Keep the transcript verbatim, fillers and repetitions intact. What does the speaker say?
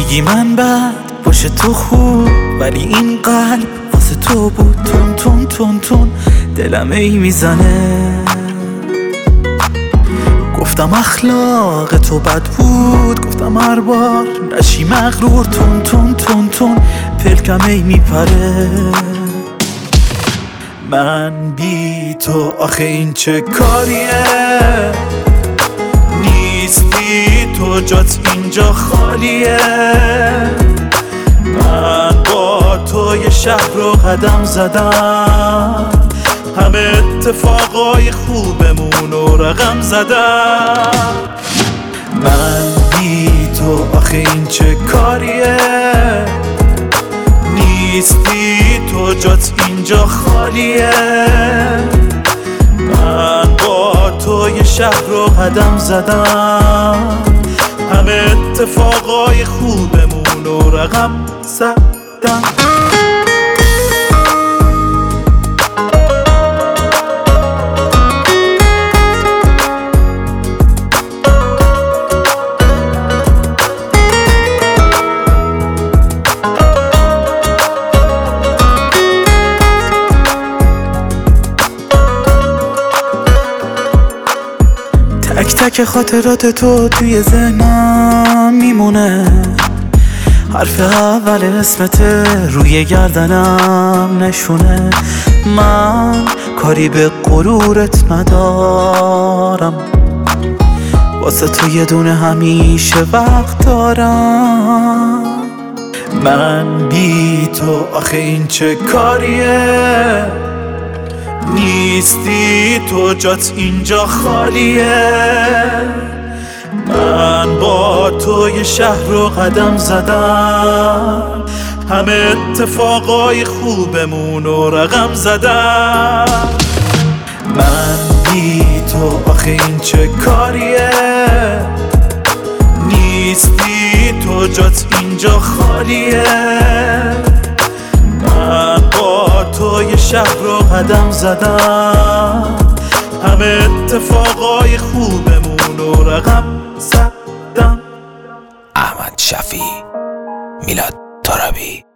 میگی من بد باشه تو خوب، ولی این قلب واسه تو بود تون تون تون تون دلم ای میزنه. گفتم اخلاق تو بد بود، گفتم هر بار نشی مغرور تون تون تون تون پلکم ای میپره. من بی تو آخه این چه کاریه، نیستی تو جات اینجا خالیه. من با تو یه شهر رو قدم زدم، همه اتفاقای خوبمون رو رقم زدم. من بی تو آخه این چه کاریه، نیستی تو جات اینجا خالیه. من با تو یه شهر رو قدم زدم، همه اتفاقای خوبمون رو رقم زدم. تک تک خاطرات تو توی ذهنم میمونه، حرف اول اسمت روی گردنم نشونه. من کاری به غرورت ندارم، واسه تو یه دونه همیشه وقت دارم. من بی تو آخه این چه کاریه، نیستی تو جات اینجا خالیه. من با تو یه شهر رو قدم زدم، همه اتفاقای خوبمون رو رقم زدم. من بی تو آخه این چه کاریه، نیستی تو جات اینجا خالیه. من با تو یه شهر رو قدم زدم، همه اتفاقای خوبمون رو رقم زدم. احمد شفیع، میلاد طارمی.